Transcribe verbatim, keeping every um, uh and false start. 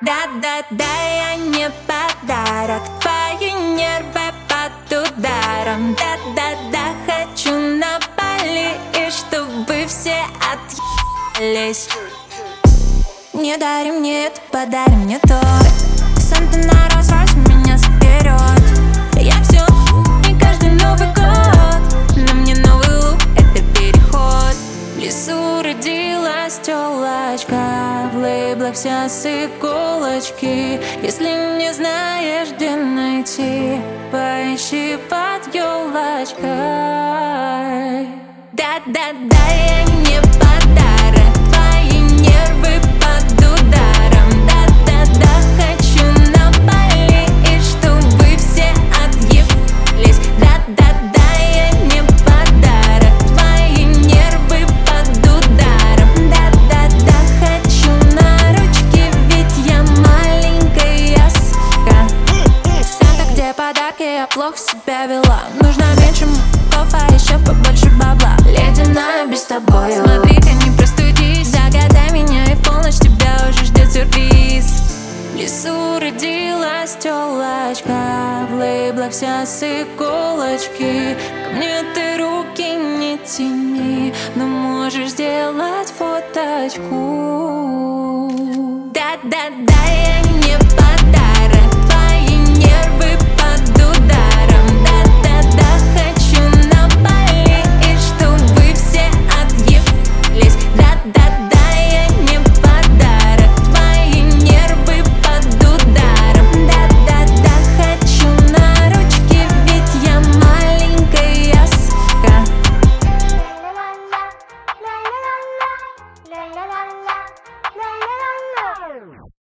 Да-да-да, я не подарок, твои нервы под ударом. Да-да-да, хочу на Бали, и чтобы все отъебались. Не дари мне это, подари мне то. Санта на Rolls-Royce меня заберет. Я все и каждый Новый год. На мне новый лук, это переход. В лесу родилась тёлочка, в лейблах вся с иголочки. Если не знаешь, где найти, поищи под ёлочкой. Да-да-да, я не подарок, твои нервы под ударом. Да-да-да, хочу на Бали, и чтобы все отъебались. Да-да-да, я не подарок, твои нервы под ударом. Да-да-да, хочу на ручки, ведь я маленькая сука. Санта, где подарки, я плохо себя вела. Нужно меньше муков, а еще побольше бабла. Ледяная без тобой, смотри-ка, не простудись. Загадай меня, и в полночь тебя уже ждет сюрприз. В лесу родилась тёлочка, в лейблах вся с иголочки. Ко мне ты руки не тяни, но можешь сделать фоточку. Да-да-да, я не подарок, твои нервы под ударом. Да-да-да, хочу на Бали, и чтобы все отъебались. Да-да-да, я не подарок, твои нервы под ударом. Да-да-да, хочу на ручки, ведь я маленькая сука. La la la la la la la la la la la.